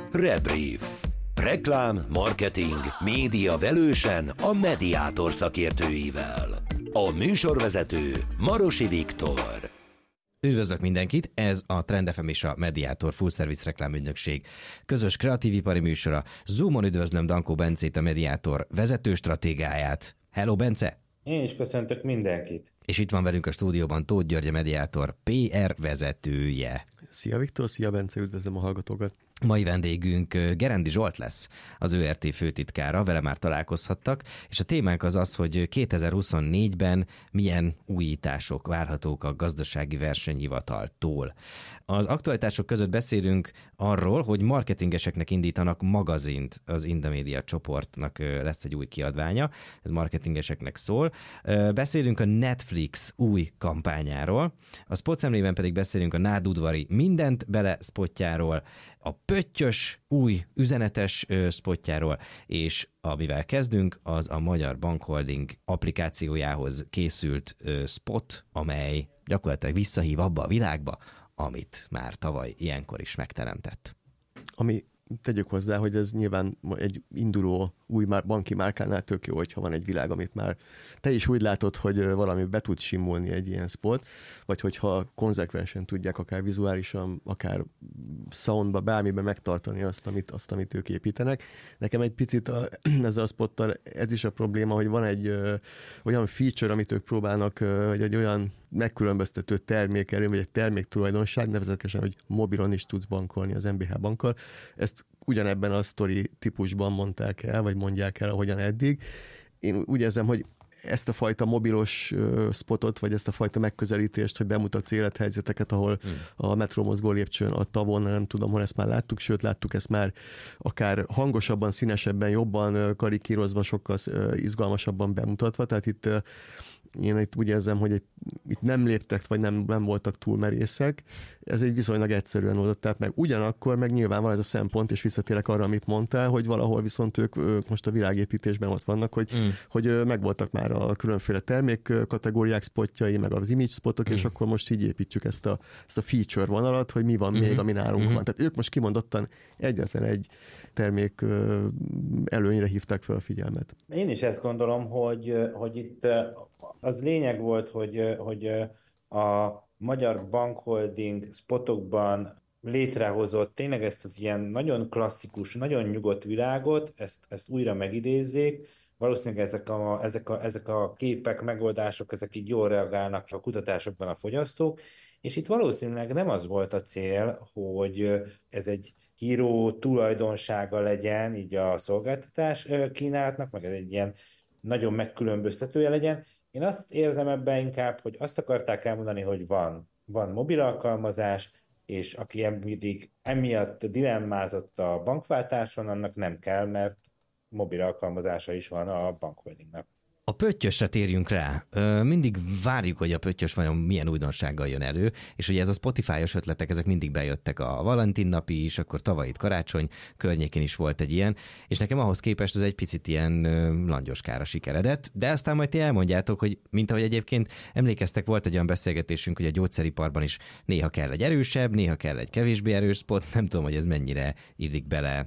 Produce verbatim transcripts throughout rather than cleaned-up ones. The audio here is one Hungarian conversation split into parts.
Rebrief. Reklám, marketing, média velősen a Mediator szakértőivel. A műsorvezető Marosi Viktor. Üdvözlök mindenkit, ez a Trend ef em és a Mediator Full Service reklámügynökség közös kreatívipari műsora. Zoomon üdvözlöm Dankó Bencét, a Mediator vezető stratégáját. Hello, Bence! Én is köszöntök mindenkit. És itt van velünk a stúdióban Tóth György, a Mediator pé er vezetője. Szia Viktor, szia Bence, üdvözlöm a hallgatókat. Mai vendégünk Gerendi Zsolt lesz, az ö er té főtitkára, vele már találkozhattak, és a témánk az az, hogy kétezer-huszonnégyben milyen újítások várhatók a gazdasági versenyhivataltól. Az aktualitások között beszélünk arról, hogy marketingeseknek indítanak magazint, az Indamédia csoportnak lesz egy új kiadványa, ez marketingeseknek szól. Beszélünk a Netflix új kampányáról, a spot szemlében pedig beszélünk a Nádudvari mindent bele spotjáról, a Pöttyös új üzenetes spotjáról, és amivel kezdünk, az a Magyar Bankholding applikációjához készült spot, amely gyakorlatilag visszahív abba a világba, amit már tavaly ilyenkor is megteremtett. Ami tegyük hozzá, hogy ez nyilván egy induló új banki márkánál tök jó, hogyha van egy világ, amit már te is úgy látod, hogy valami be tud simulni egy ilyen spot, vagy hogyha konzekvensen tudják akár vizuálisan, akár soundba, bármiben megtartani azt, amit, azt, amit ők építenek. Nekem egy picit a, ezzel a spottal ez is a probléma, hogy van egy ö, olyan feature, amit ők próbálnak, ö, vagy egy olyan megkülönböztető termék elő, vagy egy terméktulajdonság, nevezetesen, hogy mobilon is tudsz bankolni az em bé há bankkal. Ezt ugyanebben a sztori típusban mondták el, vagy mondják el, ahogyan eddig. Én úgy érzem, hogy ezt a fajta mobilos spotot, vagy ezt a fajta megközelítést, hogy bemutatsz élethelyzeteket, ahol hmm. a metró mozgó lépcsőn, a tavon, nem tudom, hol ezt már láttuk, sőt láttuk ezt már akár hangosabban, színesebben, jobban karikírozva, sokkal izgalmasabban bemutatva, tehát itt én itt úgy érzem, hogy egy, itt nem léptek, vagy nem, nem voltak túl merészek. Ez egy viszonylag egyszerűen oldották meg. Ugyanakkor meg nyilván van ez a szempont, és visszatérek arra, amit mondtál, hogy valahol viszont ők, ők most a világépítésben ott vannak, hogy, mm. hogy megvoltak már a különféle termékkategóriák spotjai, meg az image spotok, mm. és akkor most így építjük ezt a, ezt a feature vonalat, hogy mi van mm. még, ami nálunk mm. van. Tehát ők most kimondottan egyetlen egy termék előnyre hívták fel a figyelmet. Én is ezt gondolom, hogy, hogy itt az lényeg volt, hogy, hogy a Magyar Bankholding spotokban létrehozott tényleg ezt az ilyen nagyon klasszikus, nagyon nyugodt világot, ezt, ezt újra megidézzék. Valószínűleg ezek a, ezek, a, ezek a képek, megoldások, ezek így jól reagálnak a kutatásokban a fogyasztók, és itt valószínűleg nem az volt a cél, hogy ez egy híró tulajdonsága legyen így a szolgáltatás kínálatnak, meg ez egy ilyen nagyon megkülönböztetője legyen. Én azt érzem ebben inkább, hogy azt akarták elmondani, hogy van, van mobil alkalmazás, és aki mindig emiatt dilemmázott a bankváltáson, annak nem kell, mert mobil alkalmazása is van a Bankholdingnak. A Pöttyösre térjünk rá. Mindig várjuk, hogy a Pöttyös vajon milyen újdonsággal jön elő, és ugye ez a Spotify-os ötletek, ezek mindig bejöttek a Valentin napi is, akkor tavaly itt karácsony környékén is volt egy ilyen, és nekem ahhoz képest ez egy picit ilyen langyoskára sikeredett, de aztán majd ti elmondjátok, hogy mint ahogy egyébként emlékeztek, volt egy olyan beszélgetésünk, hogy a gyógyszeriparban is néha kell egy erősebb, néha kell egy kevésbé erős spot, nem tudom, hogy ez mennyire illik bele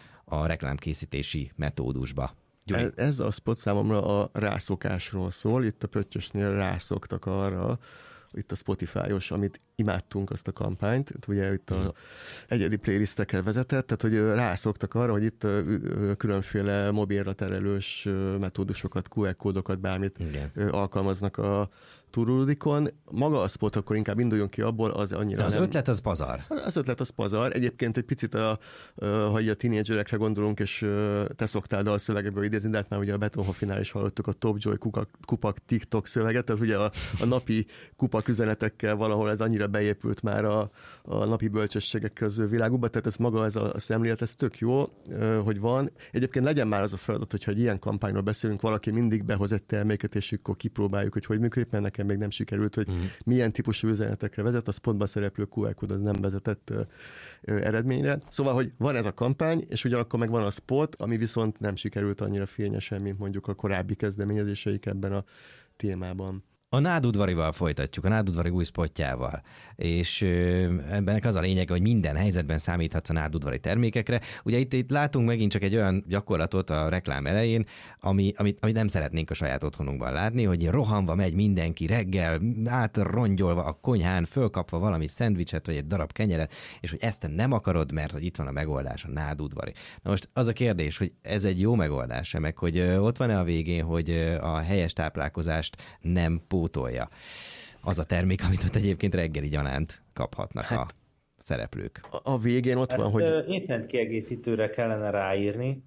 a reklámkészítési metódusba. Ez, ez a spot számomra a rászokásról szól, itt a Pöttyösnél rászoktak arra, itt a Spotify-os, amit imádtunk azt a kampányt, ugye itt a egyedi playlistekkel vezetett, tehát hogy rászoktak arra, hogy itt különféle mobilra terelős metódusokat, kú er kódokat, bármit Igen. alkalmaznak a túrulódikon. Maga a spot, akkor inkább induljunk ki abból, az annyira az nem... ötlet az pazar. Az ötlet az pazar. Egyébként egy picit, a, ha így a tínédzserekre gondolunk, és te szoktál dalszövegekből idézni, de hát már ugye a Betonhoffinál is hallottuk a Top Joy kupak, kupak TikTok szöveget, tehát ugye a, a napi kupak üzenetekkel valahol ez annyira beépült már a, a napi bölcsességek közül világukba, tehát ez maga ez a, a szemlélet, ez tök jó, hogy van. Egyébként legyen már az a feladat, hogyha egy ilyen kampányról beszélünk, valaki mindig behoz egy terméket, és akkor kipróbáljuk, hogy hogy működik, mert nekem még nem sikerült, hogy uh-huh. milyen típusú üzenetekre vezet, a spotban szereplő kú er kód az nem vezetett ö, ö, eredményre. Szóval, hogy van ez a kampány, és ugyanakkor meg van a spot, ami viszont nem sikerült annyira fényesen, mint mondjuk a korábbi kezdeményezéseik ebben a témában. A nádudvarival folytatjuk, a nádudvari új spotjával, és ebben az a lényeg, hogy minden helyzetben számíthatsz a nádudvari termékekre. Ugye itt, itt látunk megint csak egy olyan gyakorlatot a reklám elején, ami, amit, amit nem szeretnénk a saját otthonunkban látni, hogy rohanva megy mindenki reggel, átrongyolva a konyhán, fölkapva valami szendvicset, vagy egy darab kenyeret, és hogy ezt te nem akarod, mert hogy itt van a megoldás, a nádudvari. Na most az a kérdés, hogy ez egy jó megoldás, meg hogy ott van-e a végén, hogy a helyes táplálkozást nem pótolja az a termék, amit ott egyébként reggeli gyanánt kaphatnak hát, a szereplők. A, a végén ott Ezt van, hogy... étrendkiegészítőre kellene ráírni,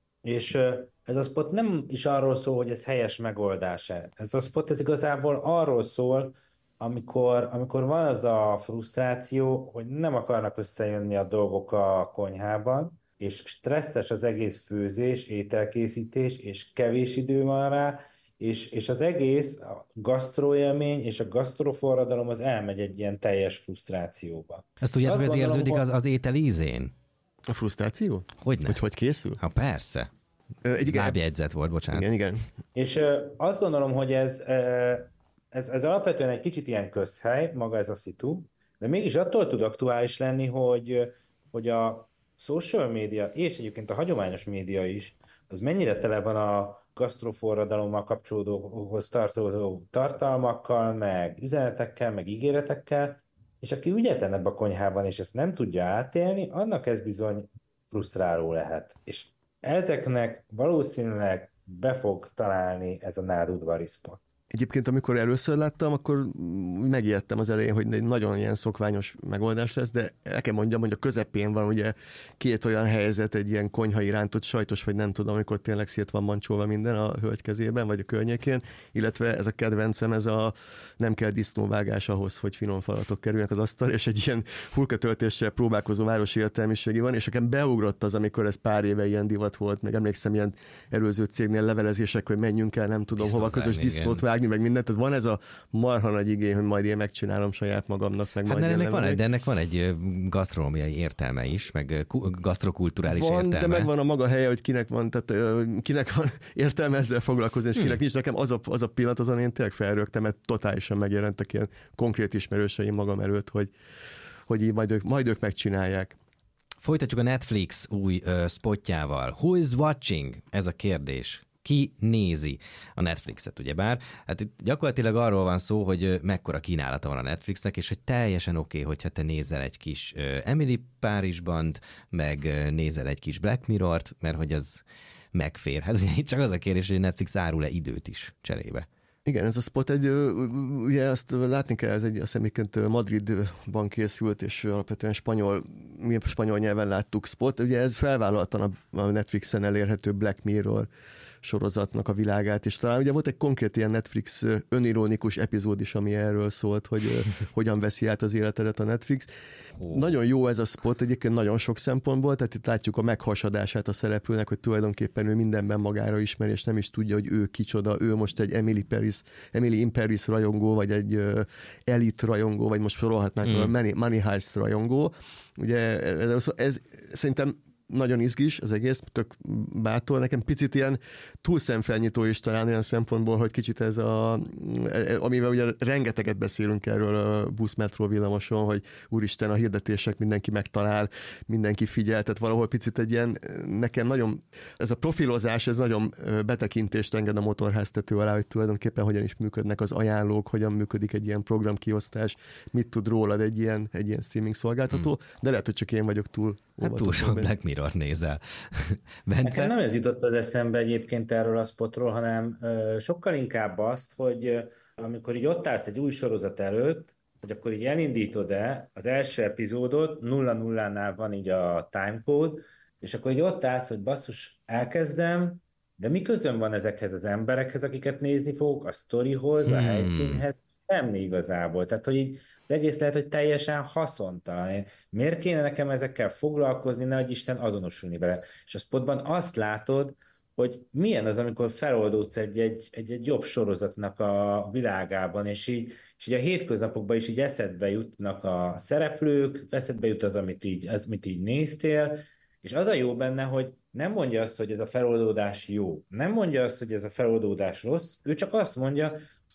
és ez a spot nem is arról szól, hogy ez helyes megoldás-e. Ez a spot ez igazából arról szól, amikor, amikor van az a frusztráció, hogy nem akarnak összejönni a dolgok a konyhában, és stresszes az egész főzés, ételkészítés, és kevés idő van rá, és, és az egész a gasztroélmény és a gasztroforradalom az elmegy egy ilyen teljes frusztrációba. Azt tudjátok, hogy ez érződik az, az étel ízén? A frusztráció? Hogyne? Hogy hogy készül? Ha persze. Egy lábjegyzet volt, bocsánat. Igen, igen. És ö, azt gondolom, hogy ez, ö, ez, ez alapvetően egy kicsit ilyen közhely, maga ez a szitu, de mégis attól tud aktuális lenni, hogy, hogy a social média, és egyébként a hagyományos média is, az mennyire tele van a gasztroforradalommal kapcsolódóhoz tartozó tartalmakkal, meg üzenetekkel, meg ígéretekkel, és aki ügyetlenebb a konyhában, és ezt nem tudja átélni, annak ez bizony frusztráló lehet. És ezeknek valószínűleg be fog találni ez a nádudvari spot. Egyébként, amikor először láttam, akkor megijedtem az elején, hogy egy nagyon ilyen szokványos megoldás lesz, de el kell mondjam, hogy a közepén van ugye két olyan helyzet, egy ilyen konyhai rántott sajtos, vagy nem tudom, amikor tényleg szét van mancsolva minden a hölgy kezében, vagy a környékén, illetve ez a kedvencem, ez a nem kell disznóvágás ahhoz, hogy finom falatok kerüljenek az asztal, és egy ilyen hulkatöltéssel próbálkozó városi értelmiségi van, és nekem beugrott az, amikor ez pár éve ilyen divat volt, meg emlékszem ilyen előző cégnél levelezések, hogy menjünk el, nem tudom, hova közös disznót vágni, meg mindent, tehát van ez a marha nagy igény, hogy majd én megcsinálom saját magamnak, meg hát majd ennek van egy, de ennek van egy gasztronómiai értelme is, meg gasztrokulturális van, értelme. De megvan a maga helye, hogy kinek van, tehát kinek van értelme ezzel foglalkozni, és kinek hmm. nincs. Nekem az a, az a pillanat, azon én tényleg felrögtem, mert totálisan megjelentek ilyen konkrét ismerőseim magam előtt, hogy, hogy így majd ők, majd ők megcsinálják. Folytatjuk a Netflix új uh, spotjával. Who is watching? Ez a kérdés. Ki nézi a Netflixet, ugyebár? Hát itt gyakorlatilag arról van szó, hogy mekkora kínálata van a Netflixnek, és hogy teljesen oké, okay, hogyha te nézel egy kis Emily Párizsband, meg nézel egy kis Black Mirrort, mert hogy az megfér. Hát ugye itt csak az a kérdés, hogy Netflix árul-e időt is cserébe. Igen, ez a spot egy, ugye azt látni kell, ez egy, azt hiszem, Madridban készült, és alapvetően spanyol, mi spanyol nyelven láttuk spot. Ugye ez felvállaltan a Netflixen elérhető Black Mirror sorozatnak a világát, és talán ugye volt egy konkrét ilyen Netflix önironikus epizód is, ami erről szólt, hogy hogyan veszi át az életedet a Netflix. Oh. Nagyon jó ez a spot, egyébként nagyon sok szempontból, tehát itt látjuk a meghasadását a szereplőnek, hogy tulajdonképpen ő mindenben magára ismer, és nem is tudja, hogy ő kicsoda, ő most egy Emily Paris, Emily in Paris rajongó, vagy egy uh, Elite rajongó, vagy most sorolhatnánk mm. a Money, Money Heist rajongó. Ugye ez, ez szerintem nagyon izgis az egész, tök bátor. Nekem picit ilyen túl szemfelnyitó is talán olyan szempontból, hogy kicsit ez a, amivel ugye rengeteget beszélünk erről a busz, metró, villamoson, hogy úristen, a hirdetések mindenki megtalál, mindenki figyel, tehát valahol picit egy ilyen, nekem nagyon, ez a profilozás, ez nagyon betekintést enged a motorháztető alá, hogy tulajdonképpen hogyan is működnek az ajánlók, hogyan működik egy ilyen programkiosztás, mit tud rólad egy ilyen, egy ilyen streaming szolgáltató, hmm. de lehet, hogy csak én vagyok túl hát túl sok Black Mirror nézel. Bence? Nekem nem ez jutott az eszembe egyébként erről a spotról, hanem ö, sokkal inkább azt, hogy ö, amikor így ott állsz egy új sorozat előtt, hogy akkor így elindítod-e az első epizódot, nulla nullánál van így a timecode, és akkor így ott állsz, hogy basszus, elkezdem, de mi közön van ezekhez az emberekhez, akiket nézni fogok, a sztorihoz, a hmm. helyszínhez, semmi igazából. Tehát, hogy így az egész lehet, hogy teljesen haszontalan. Miért kéne nekem ezekkel foglalkozni, nehogy Isten azonosulni vele. És a spotban azt látod, hogy milyen az, amikor feloldódsz egy, egy, egy, egy jobb sorozatnak a világában, és így, és így a hétköznapokban is így eszedbe jutnak a szereplők, eszedbe jut az, amit így, az, amit így néztél, és az a jó benne, hogy nem mondja azt, hogy ez a feloldódás jó, nem mondja azt, hogy ez a feloldódás rossz, ő csak azt mondja,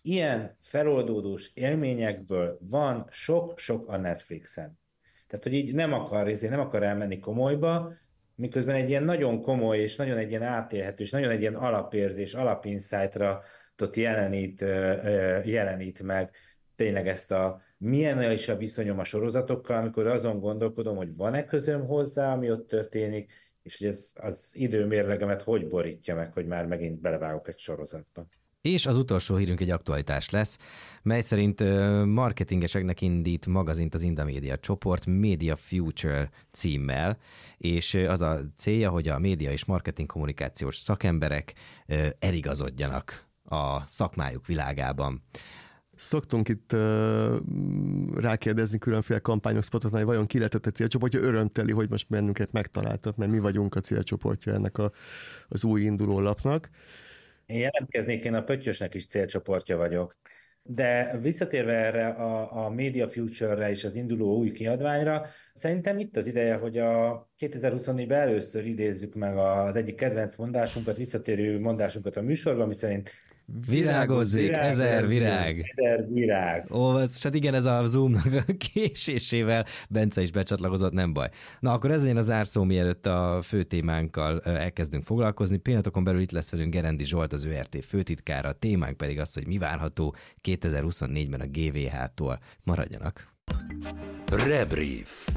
ilyen feloldódós élményekből van sok-sok a Netflixen. Tehát, hogy így nem akar, ezért nem akar elmenni komolyba, miközben egy ilyen nagyon komoly, és nagyon egy ilyen átélhető, és nagyon egy ilyen alapérzés, alapinsightra jelenít, jelenít meg tényleg ezt a milyen is a viszonyom a sorozatokkal, amikor azon gondolkodom, hogy van-e közöm hozzá, ami ott történik, és hogy ez az időmérlegemet hogy borítja meg, hogy már megint belevágok egy sorozatba. És az utolsó hírünk egy aktualitás lesz, mely szerint marketingeseknek indít magazint az Indamedia csoport Media Future címmel, és az a célja, hogy a média és marketing kommunikációs szakemberek eligazodjanak a szakmájuk világában. Szoktunk itt uh, rákérdezni különféle kampányok, spotoknál, hogy vajon ki lehetett a célcsoportja, örömteli, hogy most bennünket megtaláltak, mert mi vagyunk a célcsoportja ennek a, az új induló lapnak. Én jelentkeznék, én a Pöttyösnek is célcsoportja vagyok. De visszatérve erre a, a Media Future-re és az induló új kiadványra, szerintem itt az ideje, hogy a kétezer-huszonnégyben először idézzük meg az egyik kedvenc mondásunkat, visszatérő mondásunkat a műsorban, ami szerint virágozzék, virág, ezer virág. Ezer virág. Ó, ez, hát igen, ez a Zoomnak a késésével Bence is becsatlakozott, nem baj. Na, akkor ez legyen a zárszó, mielőtt a fő témánkkal elkezdünk foglalkozni. Pillanatokon belül itt lesz velünk Gerendi Zsolt, az o er té főtitkára, a témánk pedig az, hogy mi várható kétezer-huszonnégyben a gé vé há-tól. Maradjanak. Rebrief.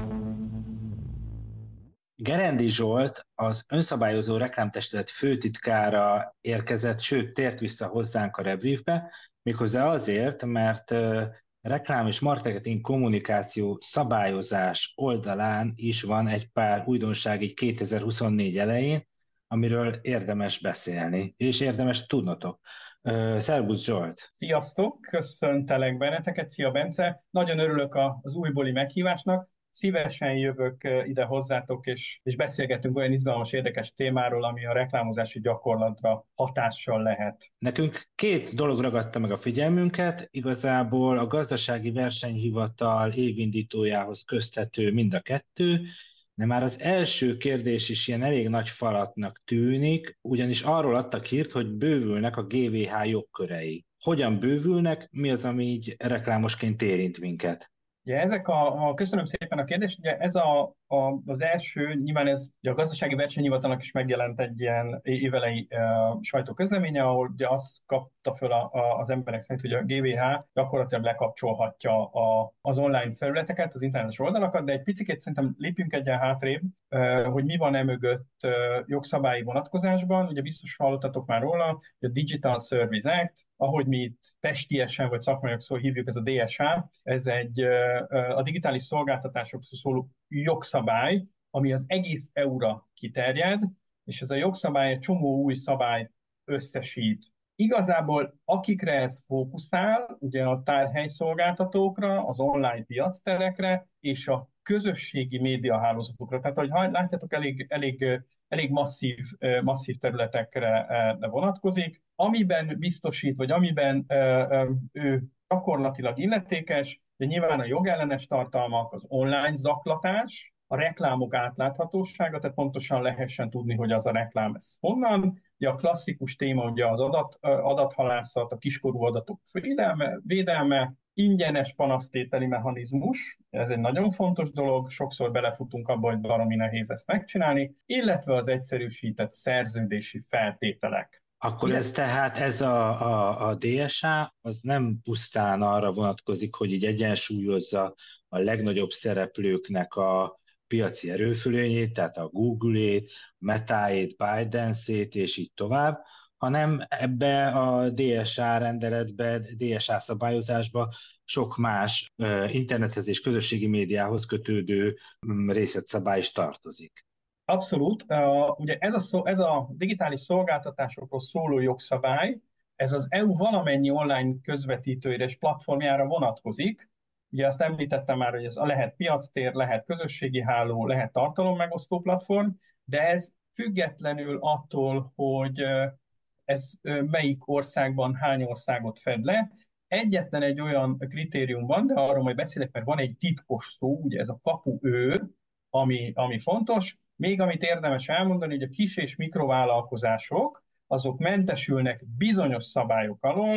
Gerendi Zsolt, az önszabályozó reklámtestület főtitkára érkezett, sőt tért vissza hozzánk a Rebriefbe, méghozzá azért, mert reklám és marketing kommunikáció szabályozás oldalán is van egy pár újdonság így kétezer-huszonnégy elején, amiről érdemes beszélni, és érdemes tudnotok. Szerbusz Zsolt! Sziasztok! Köszöntelek benneteket, szia Bence! Nagyon örülök az újbóli meghívásnak. Szívesen jövök ide hozzátok, és, és beszélgetünk olyan izgalmas, érdekes témáról, ami a reklámozási gyakorlatra hatással lehet. Nekünk két dolog ragadta meg a figyelmünket, igazából a Gazdasági Versenyhivatal évindítójához közthető mind a kettő, de már az első kérdés is ilyen elég nagy falatnak tűnik, ugyanis arról adtak hírt, hogy bővülnek a gé vé há jogkörei. Hogyan bővülnek, mi az, ami így reklámosként érint minket? Ugye ezek a, a, köszönöm szépen a kérdést, ugye ez a, a, az első, nyilván ez ugye a Gazdasági Versenyhivatalnak is megjelent egy ilyen évelei uh, sajtóközleménye, ahol ugye azt kapta föl a, a, az emberek szerint, hogy a gé vé há gyakorlatilag lekapcsolhatja a, az online felületeket, az internetes oldalakat, de egy picit szerintem lépjünk egyen hátrébb, uh, hogy mi van e mögött uh, jogszabályi vonatkozásban. Ugye biztos hallottatok már róla, hogy a Digital Service Act, ahogy mi itt pestiesen vagy szakmai szó hívjuk, ez a dé es há, ez egy a digitális szolgáltatásokról szóló jogszabály, ami az egész é u-ra kiterjed, és ez a jogszabály egy csomó új szabály összesít. Igazából akikre ez fókuszál, ugye a tárhelyszolgáltatókra, az online piacterekre és a közösségi médiahálózatokra. Tehát, ahogy látjátok, elég, elég, elég masszív, masszív területekre vonatkozik, amiben biztosít, vagy amiben ő gyakorlatilag illetékes, de nyilván a jogellenes tartalmak, az online zaklatás, a reklámok átláthatósága, tehát pontosan lehessen tudni, hogy az a reklám ez honnan. Ugye a klasszikus téma ugye az adat, adathalászat, a kiskorú adatok védelme, védelme, ingyenes panasztételi mechanizmus, ez egy nagyon fontos dolog, sokszor belefutunk abba, hogy baromi nehéz ezt megcsinálni, illetve az egyszerűsített szerződési feltételek. Akkor ez tehát, ez a, a, a dé es há, az nem pusztán arra vonatkozik, hogy így egyensúlyozza a legnagyobb szereplőknek a piaci erőfölényét, tehát a Google-ét, Meta-ét, ByteDance-ét és így tovább, hanem ebbe a dé es há rendeletbe, dé es há szabályozásba sok más internethez és közösségi médiához kötődő részletszabály is tartozik. Abszolút. Uh, ugye ez a, szó, ez a digitális szolgáltatásokról szóló jogszabály, ez az é u valamennyi online közvetítőire és platformjára vonatkozik. Ugye azt említettem már, hogy ez lehet piactér, lehet közösségi háló, lehet tartalommegosztó platform, de ez függetlenül attól, hogy ez melyik országban hány országot fed le. Egyetlen egy olyan kritérium van, de arról majd beszélek, mert van egy titkos szó, ugye ez a kapuőr, ami, ami fontos. Még amit érdemes elmondani, hogy a kis és mikrovállalkozások, azok mentesülnek bizonyos szabályok alól,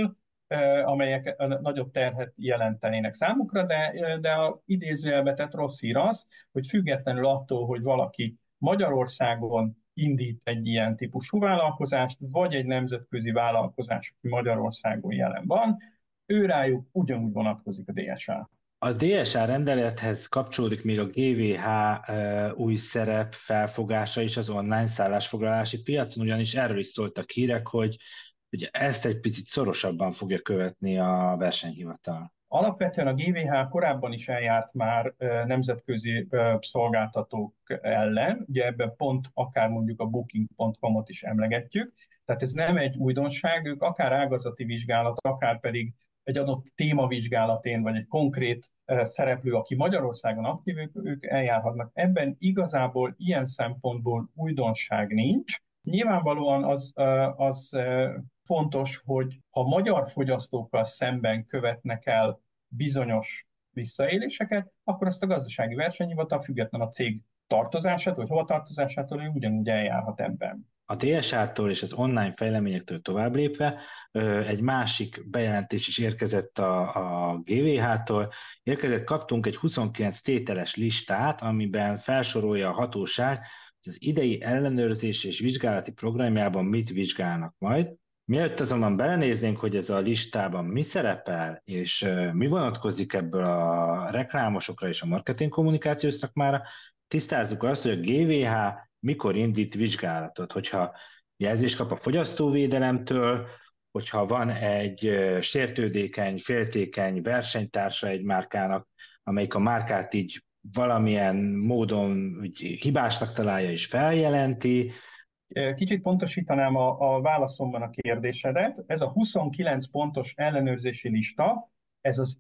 amelyek nagyobb terhet jelentenének számukra, de, de a idézőjelbe tett rossz hír az, hogy függetlenül attól, hogy valaki Magyarországon indít egy ilyen típusú vállalkozást, vagy egy nemzetközi vállalkozás, aki Magyarországon jelen van, ő rájuk ugyanúgy vonatkozik a dé es á. A dé es á rendelethez kapcsolódik még a gé vé há új szerep felfogása is az online szállásfoglalási piacon, ugyanis erről is szóltak hírek, hogy, hogy ezt egy picit szorosabban fogja követni a versenyhivatal. Alapvetően a gé vé há korábban is eljárt már nemzetközi szolgáltatók ellen, ugye ebben pont akár mondjuk a booking pont com-ot is emlegetjük, tehát ez nem egy újdonság, ők akár ágazati vizsgálat, akár pedig egy adott témavizsgálatén, vagy egy konkrét szereplő, aki Magyarországon aktív, ők, ők eljárhatnak. Ebben igazából ilyen szempontból újdonság nincs. Nyilvánvalóan az, az fontos, hogy ha magyar fogyasztókkal szemben követnek el bizonyos visszaéléseket, akkor azt a gazdasági versenyhivatal független a cég tartozásától, vagy hovatartozásától ő ugyanúgy eljárhat ebben. A dé es á-tól és az online fejleményektől tovább lépve egy másik bejelentés is érkezett a, a gé vé há-tól. Érkezett, kaptunk egy huszonkilenc tételes listát, amiben felsorolja a hatóság, hogy az idei ellenőrzés és vizsgálati programjában mit vizsgálnak majd. Mielőtt azonban belenéznénk, hogy ez a listában mi szerepel, és mi vonatkozik ebből a reklámosokra és a marketing kommunikációs szakmára, tisztázzuk azt, hogy a gé vé há mikor indít vizsgálatot, hogyha jelzést kap a fogyasztóvédelemtől, hogyha van egy sértődékeny, féltékeny versenytársa egy márkának, amelyik a márkát így valamilyen módon hibásnak találja és feljelenti. Kicsit pontosítanám a, a válaszomban a kérdésedet. Ez a huszonkilenc pontos ellenőrzési lista, ez az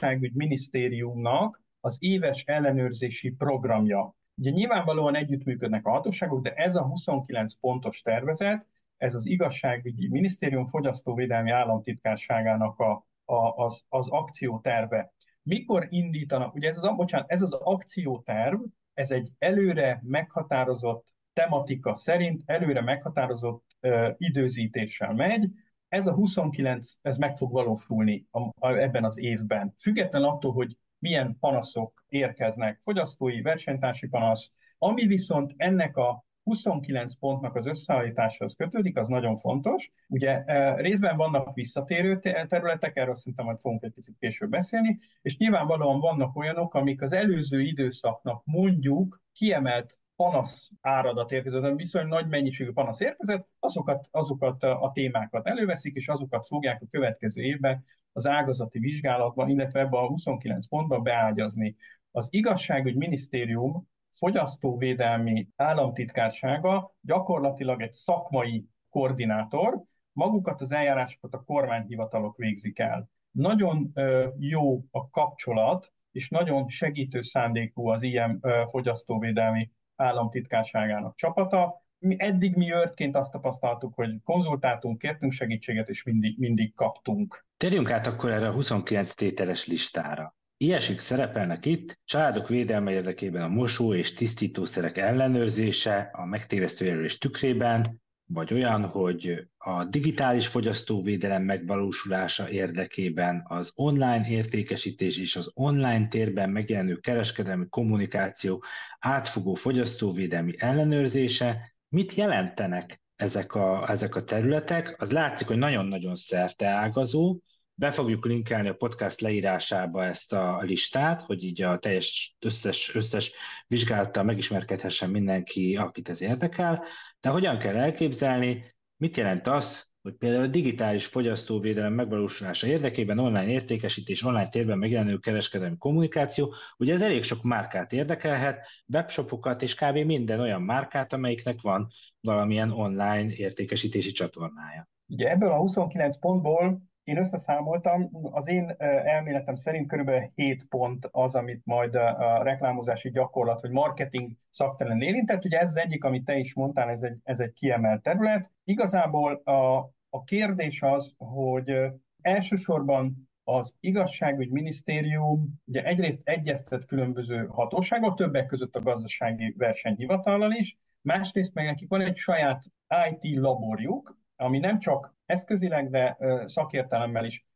Igazságügyminisztériumnak az éves ellenőrzési programja. Ugye nyilvánvalóan együttműködnek a hatóságok, de ez a huszonkilenc pontos tervezet, ez az Igazságügyi Minisztérium Fogyasztóvédelmi Államtitkárságának a, a, az, az akcióterve. Mikor indítanak, ugye ez az, bocsánat, ez az akcióterv, ez egy előre meghatározott tematika szerint, előre meghatározott uh, időzítéssel megy. Ez a huszonkilenc, ez meg fog valósulni a, a, ebben az évben. Független attól, hogy milyen panaszok érkeznek, fogyasztói, versenytársi panasz, ami viszont ennek a huszonkilenc pontnak az összeállításához kötődik, az nagyon fontos. Ugye részben vannak visszatérő területek, erről szerintem majd fogunk egy picit később beszélni, és nyilvánvalóan vannak olyanok, amik az előző időszaknak mondjuk kiemelt panasz áradat érkezett, viszonylag nagy mennyiségű panasz érkezett, azokat, azokat a témákat előveszik, és azokat fogják a következő évben az ágazati vizsgálatban, illetve ebben a huszonkilenc pontban beágyazni. Az Igazságügyminisztérium Fogyasztóvédelmi Államtitkársága gyakorlatilag egy szakmai koordinátor, magukat az eljárásokat a kormányhivatalok végzik el. Nagyon ö, jó a kapcsolat, és nagyon segítő szándékú az ilyen ö, fogyasztóvédelmi államtitkárságának csapata. Mi eddig mi őrtként azt tapasztaltuk, hogy konzultáltunk, kértünk segítséget, és mindig, mindig kaptunk. Térjünk át akkor erre a huszonkilenc tételes listára. Ilyesik szerepelnek itt, családok védelme érdekében a mosó- és tisztítószerek ellenőrzése a megtévesztő jelölés tükrében, vagy olyan, hogy a digitális fogyasztóvédelem megvalósulása érdekében az online értékesítés és az online térben megjelenő kereskedelmi kommunikáció átfogó fogyasztóvédelmi ellenőrzése. Mit jelentenek ezek a, ezek a területek? Az látszik, hogy nagyon-nagyon szerteágazó. Be fogjuk linkelni a podcast leírásába ezt a listát, hogy így a teljes összes, összes vizsgálattal megismerkedhessen mindenki, akit ez érdekel. De hogyan kell elképzelni, mit jelent az, hogy például a digitális fogyasztóvédelem megvalósulása érdekében online értékesítés, online térben megjelenő kereskedelmi kommunikáció, ugye ez elég sok márkát érdekelhet, webshopokat és kb. Minden olyan márkát, amelyiknek van valamilyen online értékesítési csatornája. Ugye ebből a huszonkilenc pontból én összeszámoltam, az én elméletem szerint körülbelül hét pont az, amit majd a reklámozási gyakorlat vagy marketing szakterületen érintett. Ugye ez az egyik, amit te is mondtál, ez egy, ez egy kiemelt terület. Igazából a, a kérdés az, hogy elsősorban az Igazságügyminisztérium ugye egyrészt egyeztet különböző hatóságok, többek között a gazdasági versenyhivatallal is, másrészt meg nekik van egy saját i té laborjuk, ami nem csak eszközileg, de szakértelemmel is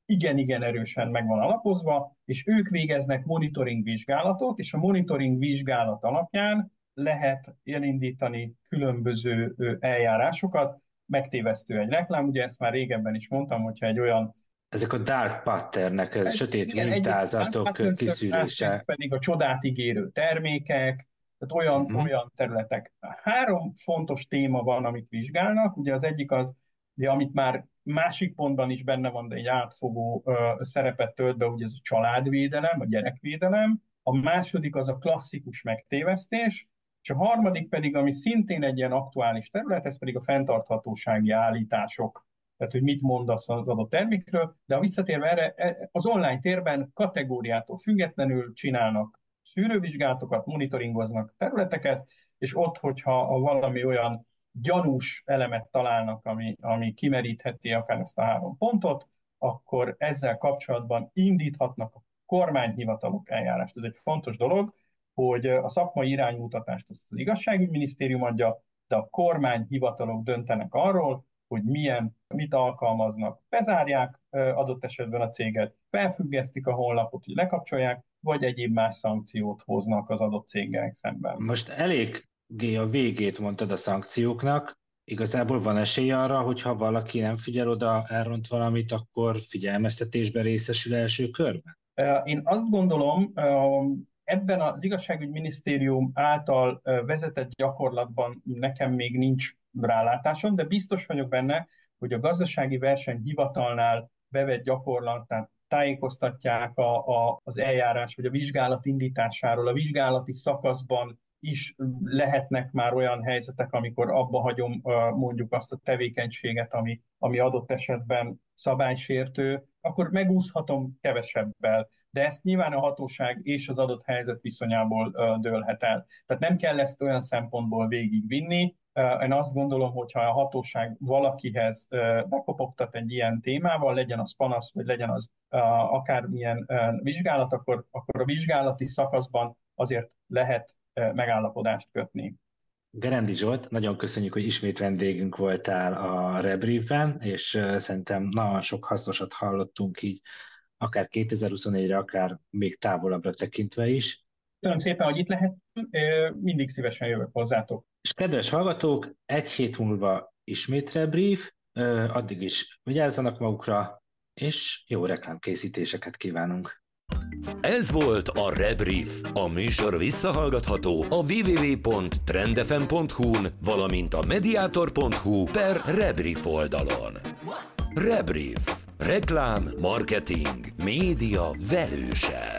igen-igen erősen meg van alapozva, és ők végeznek monitoring vizsgálatot, és a monitoring vizsgálat alapján lehet elindítani különböző eljárásokat, megtévesztő egy reklám, ugye ezt már régebben is mondtam, hogyha egy olyan... Ezek a dark patternnek, ez, ez sötét igen, mintázatok kiszűrése. Másrészt pedig a csodát ígérő termékek, tehát olyan, uh-huh. olyan területek. Három fontos téma van, amit vizsgálnak, ugye az egyik az, ugye, amit már másik pontban is benne van, de egy átfogó uh, szerepet tölt be, ugye ez a családvédelem, a gyerekvédelem, a második az a klasszikus megtévesztés, és a harmadik pedig, ami szintén egy ilyen aktuális terület, ez pedig a fenntarthatósági állítások, tehát hogy mit mondasz az adott termékről, de ha visszatérve erre, az online térben kategóriától függetlenül csinálnak szűrővizsgálatokat, monitoringoznak területeket, és ott, hogyha valami olyan gyanús elemet találnak, ami, ami kimerítheti akár ezt a három pontot, akkor ezzel kapcsolatban indíthatnak a kormányhivatalok eljárást. Ez egy fontos dolog, hogy a szakmai iránymutatást az igazságügyminisztérium adja, de a kormányhivatalok döntenek arról, hogy milyen, mit alkalmaznak. Bezárják adott esetben a céget, felfüggesztik a honlapot, hogy lekapcsolják, vagy egyéb más szankciót hoznak az adott céggel szemben. Most elég a végét mondtad a szankcióknak. Igazából van esély arra, hogyha valaki nem figyel oda, elront valamit, akkor figyelmeztetésben részesül első körben? Én azt gondolom, ebben az igazságügyminisztérium által vezetett gyakorlatban nekem még nincs rálátásom, de biztos vagyok benne, hogy a gazdasági versenyhivatalnál bevett gyakorlatán tájékoztatják a, a, az eljárás vagy a vizsgálat indításáról, a vizsgálati szakaszban is lehetnek már olyan helyzetek, amikor abba hagyom mondjuk azt a tevékenységet, ami, ami adott esetben szabálysértő, akkor megúszhatom kevesebbel. De ezt nyilván a hatóság és az adott helyzet viszonyából dőlhet el. Tehát nem kell ezt olyan szempontból végigvinni. Én azt gondolom, hogyha a hatóság valakihez bekopogtat egy ilyen témával, legyen az panasz, vagy legyen az akármilyen vizsgálat, akkor, akkor a vizsgálati szakaszban azért lehet megállapodást kötni. Gerendi Zsolt, nagyon köszönjük, hogy ismét vendégünk voltál a Rebriefben, és szerintem nagyon sok hasznosat hallottunk így, akár kétezer-huszonnégyre, akár még távolabbra tekintve is. Köszönöm szépen, hogy itt lehet, mindig szívesen jövök hozzátok. És kedves hallgatók, egy hét múlva ismét Rebrief, addig is vigyázzanak magukra, és jó reklámkészítéseket kívánunk. Ez volt a Rebrief. A műsor visszahallgatható a double-u double-u double-u pont trendfm pont hu-n, valamint a mediator pont hu per Rebrief oldalon. Rebrief. Reklám, marketing, média velőse.